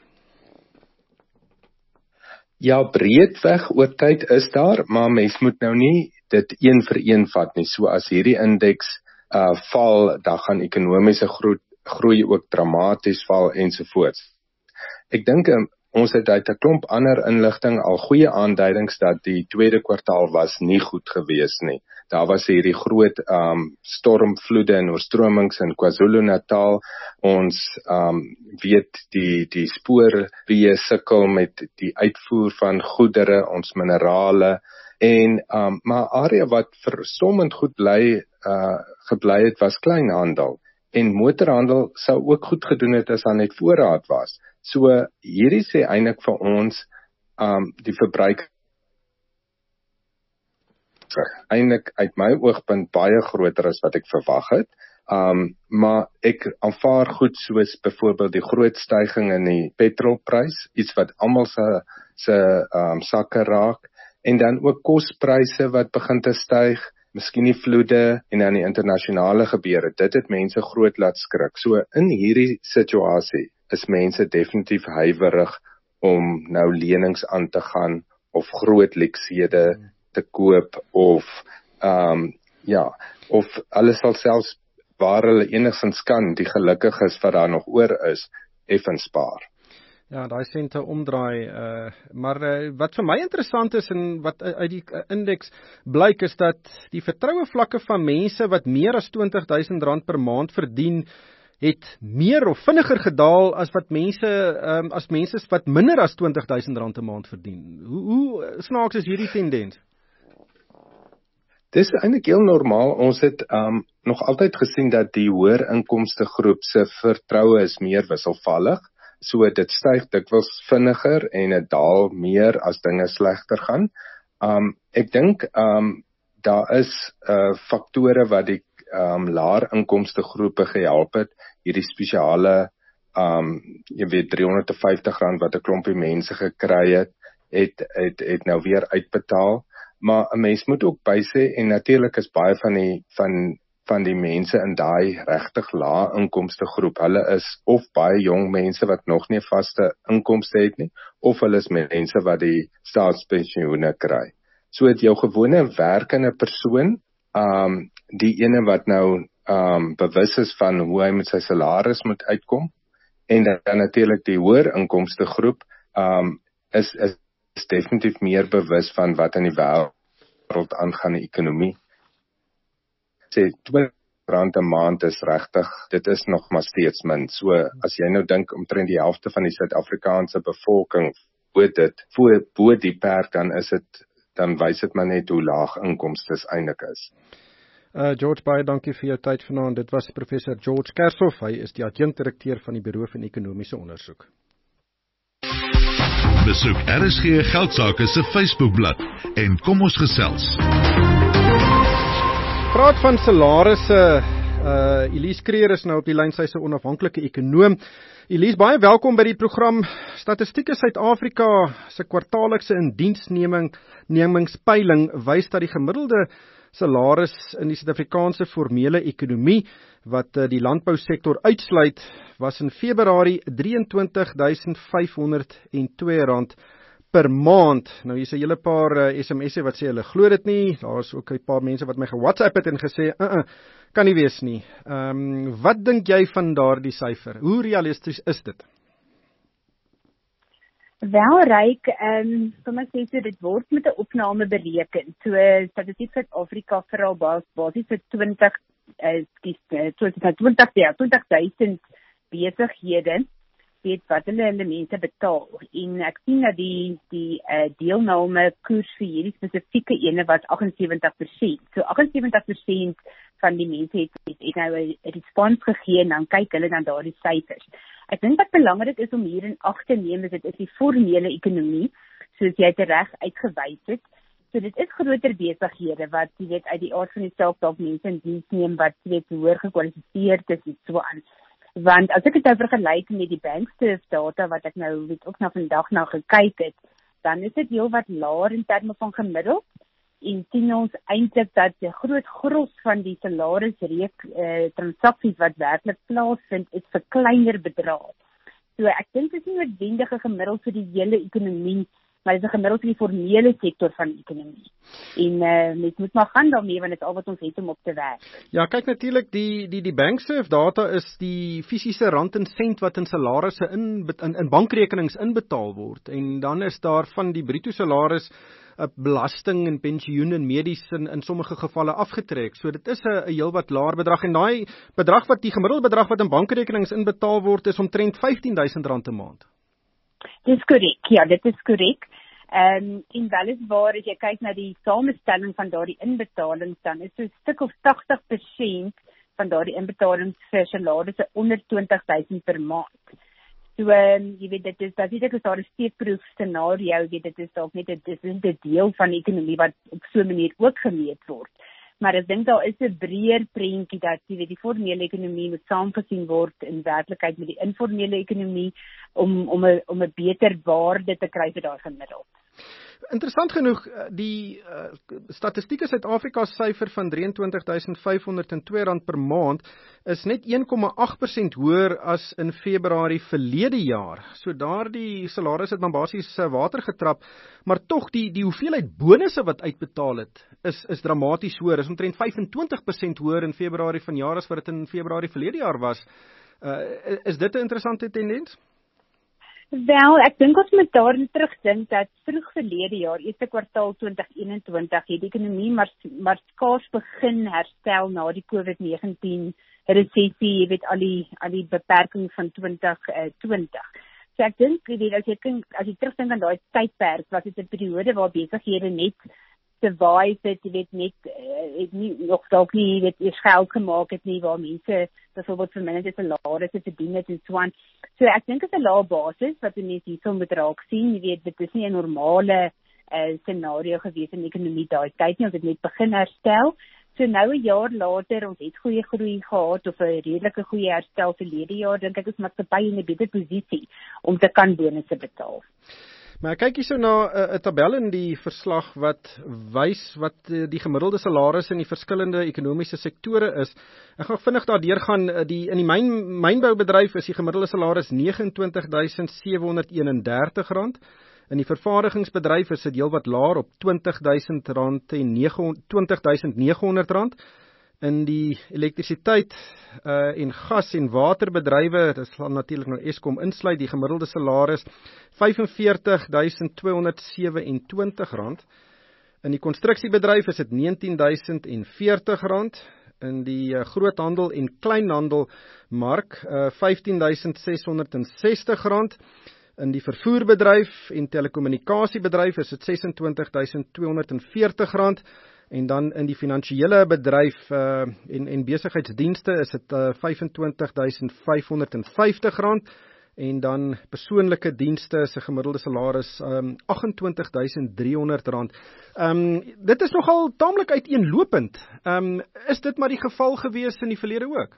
S8: Ja, breedweg oor tyd is daar, maar mens moet nou nie dit een vir een vat nie. So as hierdie indeks val, dan gaan ekonomiese groei ook dramaties val ensovoorts. Ek dink ons het uit 'n klomp ander inligting al goeie aanduidings dat die tweede kwartaal was nie goed gewees nie. Daar was hierdie groot stormvloede en oorstromings in KwaZulu-Natal. Ons weet die spoorweë sukkel met die uitvoer van goedere, ons minerale en maar area wat verstommend goed gebly het was kleinhandel en motorhandel sou ook goed gedoen het as daar net voorraad was. So hierdie sê eintlik vir ons die verbruik eintlik uit my oogpunt baie groter as wat ek verwag het. Maar ek aanvaar goed soos byvoorbeeld die groot stygings in die petrolprys, iets wat almal se sakke raak, en dan ook kospryse wat begin te styg, miskien die vloede en dan die internasionale gebeure. Dit het mense groot laat skrik. So in hierdie situasie is mense definitief huiwerig om nou lenings aan te gaan of groot luksede te koop of hulle sal selfs waar hulle enigstens kan die gelukkiges wat daar nog oor is effens spaar.
S2: Ja, daai sente omdraai, maar wat vir my interessant is en wat uit die indeks blyk is dat die vertroue vlakke van mense wat meer as R20,000 per maand verdien, het meer of vinniger gedaal as wat mense wat minder as R20,000 'n maand verdien. Hoe snaaks is hierdie tendens?
S8: Dis eintlik heel normaal. Ons het nog altyd gesien dat die hoër inkomste groep se vertroue is meer wisselvallig. So dit styg dikwels vinniger en dit daal meer as dinge slegter gaan. Ek dink daar is faktore wat die laer inkomste groepe gehelp het. Hierdie spesiale R350 wat 'n klompie mense gekry het nou weer uitbetaal. Maar 'n mens moet ook bysê en natuurlik is baie van die mense in daai regtig lae inkomste groep, hulle is of baie jong mense wat nog nie vaste inkomste het nie, of hulle is mense wat die staatspensioene kry. So het jou gewone werkende persoon, die ene wat nou bewus is van hoe hy met sy salaris moet uitkom, en dan natuurlik die hoër inkomste groep, is definitief meer bewus van wat in die wêreld aangaan in die ekonomie. Sê R20 'n maand is regtig, dit is nog maar steeds min. So as jy nou dink omtrent die helfte van die Suid-Afrikaanse bevolking bo die perk, dan is dit dan wys dit maar net hoe laag inkomstes eintlik is.
S2: George, baie dankie vir jou tyd vanaand. Dit was professor George Kershoff. Hy is die adjunkdirekteur van die Buro vir Ekonomiese Ondersoek.
S1: Besoek RSG Geldsaake se Facebookblad en kom ons gesels.
S2: Praat van salarisse. Elise Kreer is nou op die lyn, sy is 'n onafhanklike ekonoom. Elise, baie welkom by die program. Statistieke Suid-Afrika se kwartaallikse indiensnemingspeiling wys dat die gemiddelde salaris in die Suid-Afrikaanse formele ekonomie, wat die landbousektor uitsluit, was in Februarie R23.502 per maand. Nou hier's 'n hele paar SMS'e wat sê hulle glo dit nie. Daar's ook 'n paar mense wat my ge-WhatsApp het en gesê, kan nie wees nie. Wat dink jy van daardie syfer? Hoe realisties is dit?
S9: Wel, Ryk, vir my sê so, dit word met 'n opname bereken. So, Statistiek Suid-Afrika vir al basies vir 20.000 besighede, weet wat hulle mense betaal. En ek sien dat die deelname koers vir hierdie spesifieke ene was 78%. So 78% van die mense het nou 'n respons gegee en dan kyk hulle dan daardie syfers. Ek dink wat belangrik is om hier in ag te neem is dit is die formele ekonomie, soos jy reg uitgewys het. So dit is groter besighede wat jy weet uit die aard van die saak dalk mense in diens neem wat jy weet hoër gekwalifiseerd is en so aan. Want as ek dit nou vergelyk met die bankstaf data wat ek nou weet ook na vandag na gekyk het, dan is dit heel wat laer in terme van gemiddeld. En sien ons eintlik dat die groot gros van die transaksies wat werklik plaasvind is vir kleiner bedrae. So ek dink dit is nie noodwendig 'n gemiddeld vir die hele ekonomie, maar dit is 'n gemiddeld vir die formele sektor van die ekonomie. En mens moet maar gaan daarmee want dit is al wat ons het om op te werk.
S2: Ja, kyk natuurlik die bankserf data is die fisiese rand en sent wat in salarisse in bankrekenings inbetaal word. En dan is daar van die bruto salaris belasting en pensioen en medies in sommige gevalle afgetrek. So dit is 'n heelwat laer bedrag en daai bedrag wat die gemiddelde bedrag wat in bankrekenings inbetaal word is omtrent R15.000 'n maand.
S9: Dis korrek. Ja, dit is korrek. En weliswaar as jy kyk na die samestelling van daardie inbetalings dan is so 'n stuk of 80% van daardie inbetalings vir salarisse onder R20.000 per maand. So, jy weet, dit is daar 'n steekproef scenario, dit is dalk net 'n deel van die ekonomie wat op so 'n manier ook gemeet word. Maar ek dink daar is 'n breër prentjie dat jy weet die formele ekonomie moet saamgesien word in werklikheid met die informele ekonomie om 'n beter waarde te kry vir daai gemiddeld.
S2: Interessant genoeg, die Statistieke Suid-Afrika syfer van R23.502 per maand is net 1,8% hoër as in Februarie verlede jaar. So daardie salaris het dan basies water getrap, maar tog die hoeveelheid bonusse wat uitbetaal het is dramaties hoër. Is omtrent 25% hoër in Februarie vanjaar as wat dit in Februarie verlede jaar was. Is dit 'n interessante tendens?
S9: Wel, ek dink ons moet daarin terugdink dat vroeg verlede jaar, eerste kwartaal 2021, het die ekonomie maar skaars begin herstel na die COVID-19 resessie, jy weet al die beperking van 2020. So ek dink, jy weet, as jy terugdink aan daai tydperk, was dit 'n periode waar besighede net survive het, jy weet, net nog dalk nie, jy weet, eers geld gemaak het nie, waar mense byvoorbeeld verminderde salarisse verdien het en so aan. So ek dink dit is 'n lae basis wat mense hierso moet raak sien. Jy weet, dit is nie 'n normale scenario gewees in die ekonomie daai tyd nie, ons het net begin herstel. So nou 'n jaar later, ons het goeie groei gehad of 'n redelike goeie herstel verlede jaar, dink ek is maatskappye in 'n beter posisie om te kan bonusse betaal.
S2: Maar ek kyk hierso na 'n tabel in die verslag wat wys wat die gemiddelde salarisse in die verskillende ekonomiese sektore is. Ek gaan vinnig daardeur gaan. In die mynboubedryf is die gemiddelde salaris R29.731. In die vervaardigingsbedryf is dit heelwat laer op R20.900. In die elektrisiteit en gas en waterbedrywe, dit sal natuurlik nou Eskom insluit, die gemiddelde salaris R45.227. In die konstruksiebedryf is dit R19.040. In die groothandel en kleinhandel mark R15.660. In die vervoerbedryf en telekommunikasiebedryf is dit R26.240 en dan in die finansiële bedryf en besigheidsdienste is dit R25.550 en dan persoonlike dienste is 'n gemiddelde salaris R28.300. Dit is nogal taamlik uiteenlopend. Is dit maar die geval gewees in die verlede ook?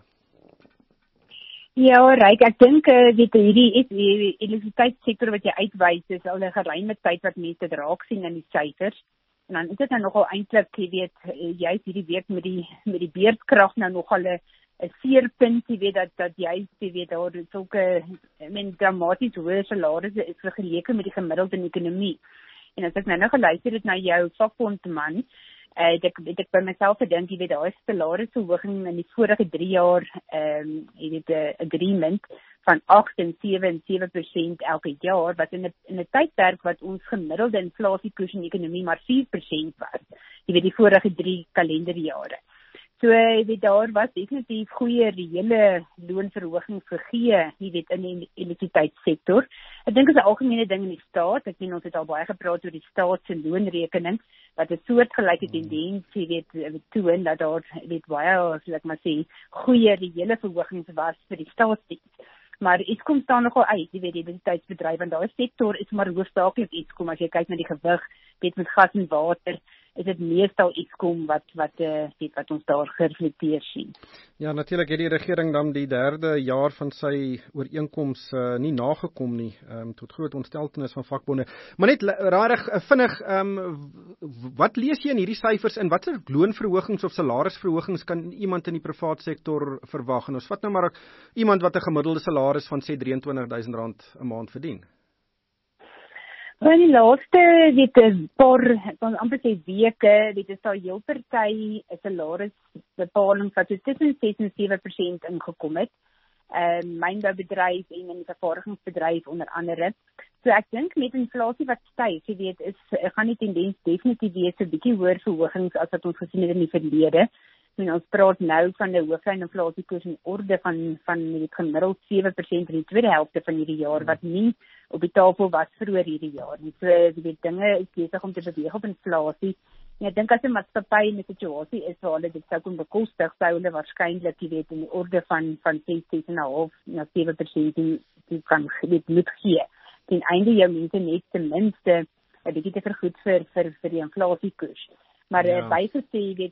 S9: Ja, Ryk, ek dink hierdie elektrisiteitssektor wat jy uitwys is al 'n geruime tyd wat mense dit raak sien in die syfers. En dan is dit nou nogal eintlik, juist hierdie week met die beurtkrag nou nogal 'n seerpunt, dat juist, daar sulke dramaties hoë salarisse is vergeleke met die gemiddelde in die ekonomie. En as ek nou geluister het na jou vakbondman, het ek by myself gedink, daar is salarisverhoging in die vorige 3 jaar, agreement van 8 en 7% elke jaar, wat in 'n tydperk wat ons gemiddelde inflasiekoers in die ekonomie maar 4% was, die vorige 3 kalenderjare. So, daar was definitief goeie reële loonverhogings gegee, in die elektrisiteitssektor. Ek dink dit is 'n algemene ding in die staat. Ek weet ons het al baie gepraat oor die staat se loonrekening, wat 'n soortgelyke tendens toon dat daar baie, sal ek maar sê, goeie reële verhogings was vir die staatsdiens. Maar Eskom staan nogal uit, die elektrisiteitsbedryf, want daai sektor is maar hoofsaaklik Eskom. As jy kyk na die gewig, met gas en water, is dit meestal Eskom wat ons daar gereflekteer sien.
S2: Ja, natuurlik het die regering dan die 3de jaar van sy ooreenkoms nie nagekom nie, tot groot ontsteltenis van vakbonde. Maar net rarig vinnig, wat lees jy in hierdie syfers en watter loonverhogings of salarisverhogings kan iemand in die privaat sektor verwag? En ons vat nou maar iemand wat 'n gemiddelde salaris van sê R23.000 'n maand verdien.
S9: In die laaste, paar, amper sê weke, is daar heel party 'n salarisbepaling wat tussen 6 en 7% ingekom het. Mynboubedryf en in die vervaardigingsbedryf onder andere. So ek dink met inflasie wat styg, gaan die tendens definitief wees 'n bietjie hoër verhogings as wat ons gesien het in die verlede. Ons praat nou van 'n hooflyn inflasiekoers in orde van gemiddeld 7% in die tweede helfte van hierdie jaar, wat nie op die tafel was vroeër hierdie jaar. En so, dinge is besig om te beweeg op inflasie. En ek dink as 'n maatskappy in 'n situasie is waar hulle dit sou kon bekostig, sou hulle waarskynlik, in die orde van 6,5 na 7% kan moet gee. Ten einde jou mense net ten minste 'n bietjie te vergoed vir die inflasiekoers. Maar bygesê,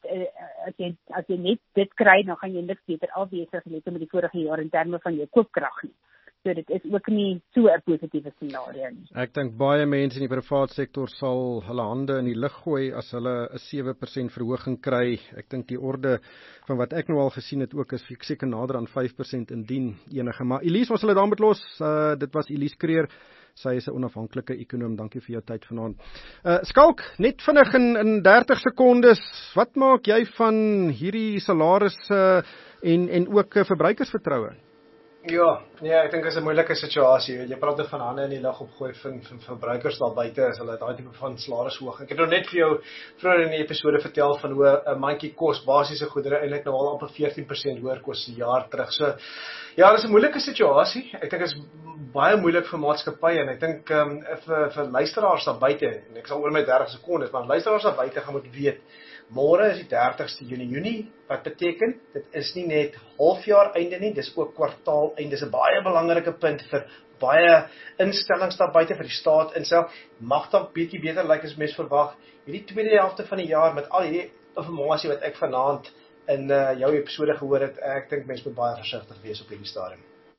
S9: as jy net dit kry, dan gaan jy niks beter afwees vergeleke met die vorige jaar in terme van jou koopkrag nie. So dit is ook nie so 'n positiewe scenario nie.
S2: Ek dink baie mense in die privaat sektor sal hulle hande in die lug gooi as hulle 'n 7% verhoging kry. Ek dink die orde van wat ek nou al gesien het ook is seker nader aan 5% indien enige. Maar Elise, ons sal dit daarmee los. Dit was Elise Kreer. Sy is 'n onafhanklike ekonom. Dankie vir jou tyd vanaand. Skalk, net vinnig in 30 sekondes, wat maak jy van hierdie salarisse en ook verbruikersvertroue?
S3: Ja, ek dink dit is 'n moeilike situasie. Jy praat van hande in die lug opgooi van verbruikers daar buite as hulle daai tipe van salarishoog. Ek het nou net vir jou vroeër in die episode vertel van hoe 'n mandjie kos basiese goedere eintlik nou al amper 14% hoër kos 'n jaar terug. So ja, dit is 'n moeilike situasie. Ek dink dit is baie moeilik vir maatskappye en ek dink vir luisteraars daar buite, en ek sal oor my 30 sekondes, maar luisteraars daar buite gaan moet weet, môre is die 30ste Junie, wat beteken, dit is nie net halfjaar einde nie, dis ook kwartaal einde, dis 'n baie belangrike punt vir baie instellings daar buite, vir die staat inself, mag dalk bietjie beter lyk as mens verwag, hierdie tweede helfte van die jaar, met al hierdie informasie wat ek vanaand in jou episode gehoor het, ek dink mens moet baie versigtig wees op hierdie stadium.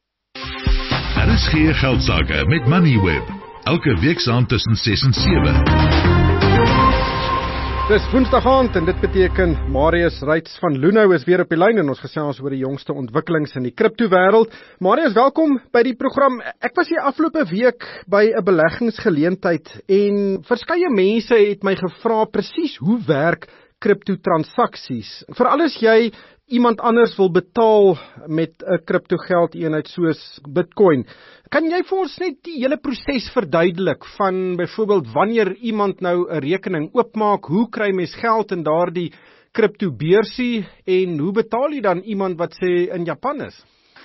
S1: RSG Geldsaake met Moneyweb, elke week saam tussen 6 en 7.
S2: Dis Woensdag aand en dit beteken Marius Reitz van Lunou is weer op die lyn en ons gesels oor die jongste ontwikkelings in die kriptowêreld. Marius, welkom by die program. Ek was hier afgelope week by 'n beleggingsgeleentheid en verskeie mense het my gevra presies hoe werk kriptotransaksies. Veral as jy iemand anders wil betaal met 'n kriptogeldeenheid soos Bitcoin. Kan jy vir ons net die hele proses verduidelik van byvoorbeeld wanneer iemand nou 'n rekening oopmaak, hoe kry mens geld in daardie kriptobeursie en hoe betaal jy dan iemand wat sê in Japan is?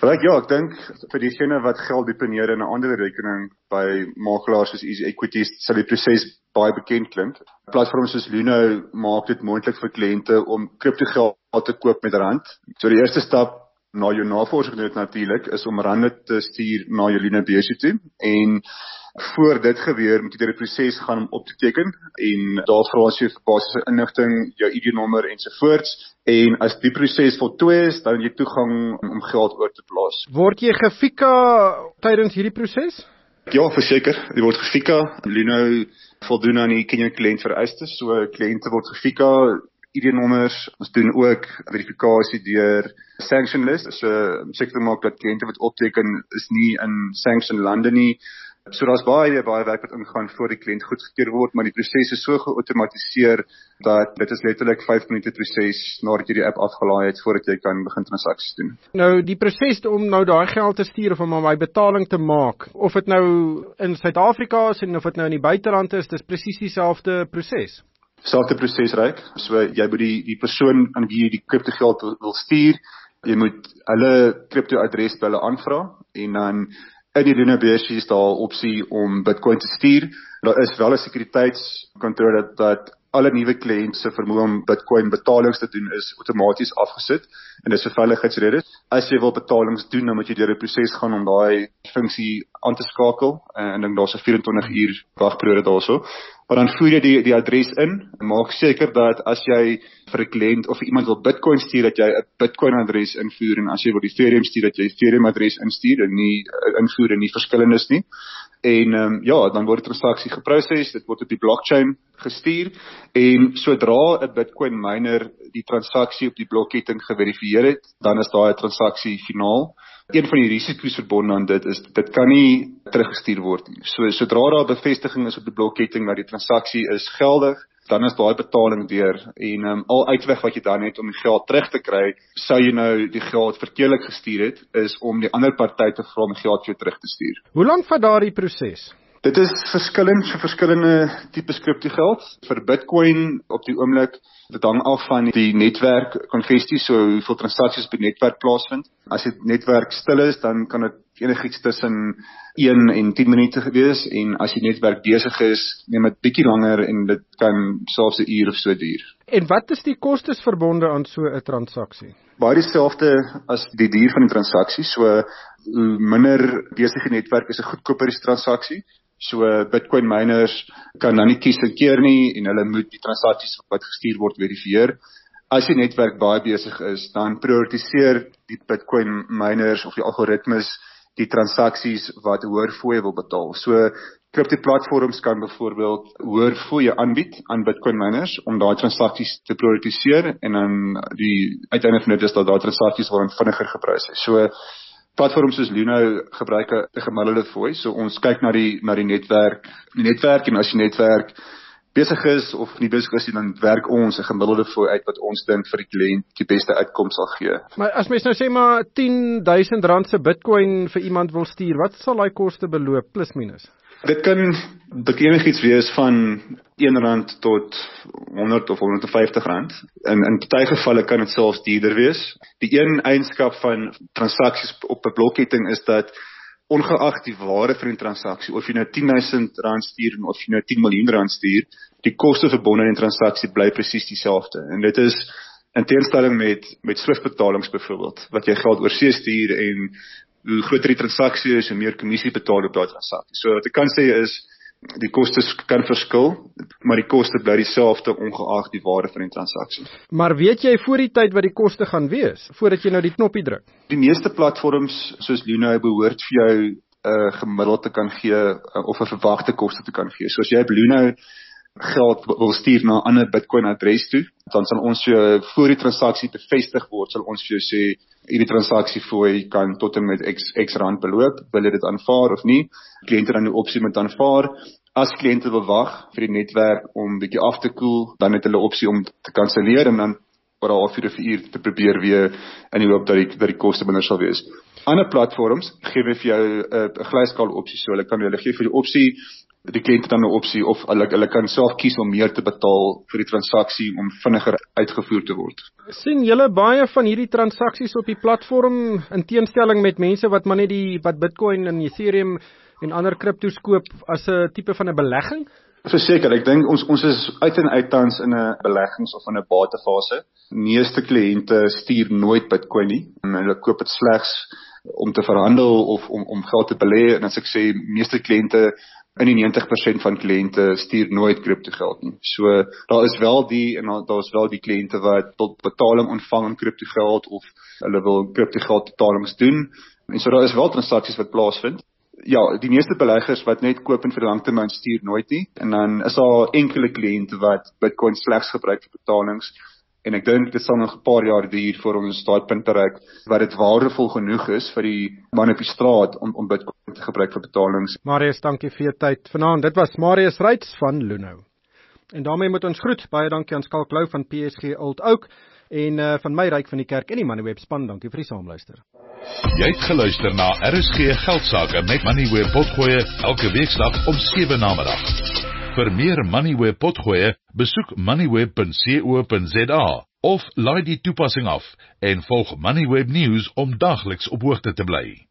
S10: Ja, ek dink vir diegene wat geld deponeer in 'n aandelerekening by makelaars soos Easy Equities, sal die proses baie bekend klink. Platforms soos Luno maak dit moontlik vir kliënte om kriptogeld te koop met rand. So die eerste stap na jou navorsing natuurlik is om rande te stuur na jou Luno beursie toe, en voor dit gebeur moet jy deur die proses gaan om op te teken, en daar vra as jy vir basiese inligting, jou ID-nommer ensovoorts, en as die proses voltooi is, dan het jy toegang om geld oor te plaas.
S2: Word jy gefika tydens hierdie proses?
S10: Ja, verseker, die word gefika. Luno voldoen aan die ken jou kliënt vereistes, so kliënte word gefika, ID-nommers, ons doen ook verifikasie deur sanction list, so seker te maak dat kliënte wat opteken is nie in sanction lande nie. So daar's baie werk wat ingaan voor die kliënt goedgekeur word, maar die proses is so geautomatiseer dat dit is letterlik 5 minute proses nadat jy die app afgelaai het voordat jy kan begin transaksies doen.
S2: Nou die proses om nou daai geld te stuur of om my betaling te maak, of dit nou in Suid-Afrika is en of dit nou in die buiteland is, dis presies dieselfde proses.
S10: Selfde proses, Ryk. So jy moet die persoon aan wie jy die kriptogeld wil stuur, jy moet hulle kriptoadres by hulle aanvra, en dan in die Luno beursie is daar 'n opsie om Bitcoin te stuur. Daar is wel 'n sekuriteitskontrole dat alle nuwe kliënte se vermoë om Bitcoin betalings te doen is outomaties afgesit, en dis vir veiligheidsredes. As jy wil betalings doen, dan moet jy deur 'n proses gaan om daai funksie aan te skakel, en dan daar's 'n 24 uur wagperiode daarso. Maar dan voer jy die adres in, en maak seker dat as jy vir 'n kliënt of vir iemand wil Bitcoin stuur, dat jy 'n Bitcoin adres invoer, en as jy wil Ethereum stuur, dat jy Ethereum adres instuur en nie invoer en nie verskillend is nie. En dan word die transaksie geproses, dit word op die blockchain gestuur, en sodra 'n Bitcoin miner die transaksie op die blokketting geverifieer het, dan is daai transaksie finaal. Een van die risiko's verbonde aan dit is, dit kan nie teruggestuur word nie. Sodra daar bevestiging is op die blokketting dat die transaksie is geldig, dan is daai betaling deur, en al uitweg wat jy dan het om die geld terug te kry, sou jy nou die geld verkeerlik gestuur het, is om die ander party te vra om die geld vir jou terug te stuur.
S2: Hoe lank vat daardie proses?
S10: Dit is verskillend vir verskillende tipes kriptogeld. Vir Bitcoin op die oomblik, dit hang af van die netwerk kongestie, so hoeveel transaksies op die netwerk plaasvind. As die netwerk stil is, dan kan dit enigiets tussen 1 en 10 minute wees, en as die netwerk besig is, neem dit bietjie langer, en dit kan selfs 'n uur of so duur.
S2: En wat is die kostes verbonde aan so 'n transaksie?
S10: Baie dieselfde as die duur van die transaksie, so hoe minder besige netwerk is 'n goedkoper is transaksie. So Bitcoin miners kan dan nie kies en keer nie, en hulle moet die transaksies wat gestuur word verifieer. As die netwerk baie besig is, dan prioritiseer die Bitcoin miners of die algoritmes die transaksies wat hoër fooie wil betaal. So kriptoplatforms kan byvoorbeeld hoër fooie aanbied aan Bitcoin miners om daai transaksies te prioritiseer, en dan die uiteinde van dit is dat daai transaksies word vinniger geprys. So platforms soos Luno gebruik 'n gemiddelde fooi, so ons kyk na die netwerk, en as die netwerk besig is of nie besig is, dan werk ons 'n gemiddelde fooi uit wat ons dink vir die kliënt die beste uitkoms sal gee.
S2: Maar as mens nou sê maar R10,000 se Bitcoin vir iemand wil stuur, wat sal daai koste beloop plus minus?
S10: Dit kan enigiets wees van R1 tot R100 of R150. In party gevalle kan dit selfs duurder wees. Die een eienskap van transaksies op 'n blokketting is dat ongeag die waarde van die transaksie, of jy nou R10,000 stuur of jy nou R10 miljoen stuur, die koste verbonde aan die transaksie bly presies dieselfde. En dit is in teenstelling met SWIFT-betalings byvoorbeeld, wat jy geld oorsee stuur, en hoe groter die transaksie is, hoe meer kommissie betaal op daai transaksie. So wat ek kan sê is, die kostes kan verskil, maar die koste bly dieselfde ongeag die waarde van die transaksie.
S2: Maar weet jy voor die tyd wat die koste gaan wees, voordat jy nou die knoppie druk?
S10: Die meeste platforms soos Luno behoort vir jou gemiddeld te kan gee, of 'n verwagte koste te kan gee. So as jy op Luno geld wil stuur na 'n ander Bitcoin adres toe, dan sal ons jou voor die transaksie bevestig word, sal ons vir jou sê, hierdie transaksie fooi kan tot en met X rand beloop, wil jy dit aanvaar of nie? Kliënte dan die opsie moet aanvaar. As kliënte wil wag vir die netwerk om bietjie af te koel, dan het hulle opsie om te kanselleer, en dan oor 'n halfuur of 'n uur te probeer weer, in die hoop dat die koste minder sal wees. Ander platforms gee vir jou 'n glyskaal opsie, so hulle gee vir die opsie die kliënt dan 'n opsie of hulle kan self kies om meer te betaal vir die transaksie om vinniger uitgevoer te word.
S2: Sien julle baie van hierdie transaksies op die platform in teenstelling met mense wat maar net wat Bitcoin en Ethereum en ander kriptos koop as 'n tipe van 'n belegging?
S10: Verseker, ek dink ons is uit en uit tans in 'n beleggings of in 'n batefase. Meeste kliënte stuur nooit Bitcoin nie. Hulle koop dit slegs om te verhandel of om geld te belê, en as ek sê meeste kliënte, in die 90% van kliënte stuur nooit kripto geld nie. So daar is wel die kliënte wat tot betaling ontvang in kripto geld of hulle wil kripto geld betalings doen. En so daar is wel transaksies wat plaasvind. Ja, die meeste beleggers wat net koop en vir langtermyn stuur nooit nie. En dan is daar enkele kliënte wat Bitcoin slegs gebruik vir betalings. En ek dink dit sal nog 'n paar jaar duur voor ons daai punt bereik waar dit waardevol genoeg is vir die man op die straat om Bitcoin te gebruik vir betalings.
S2: Marius, dankie vir jou tyd vanaand. Dit was Marius Reitz van Luno. En daarmee moet ons groet. Baie dankie aan Skalk Lou van PSG Old Oak en van my Ryk van die Kerk en die Moneyweb span. Dankie vir die saamluister.
S1: Jy het geluister na RSG Geldsaake met Moneyweb Potgoe elke weeksdag om 7 namiddag. Vir meer Moneyweb Potgoe, besoek moneyweb.co.za of laai die toepassing af en volg Moneyweb News om dagliks op hoogte te bly.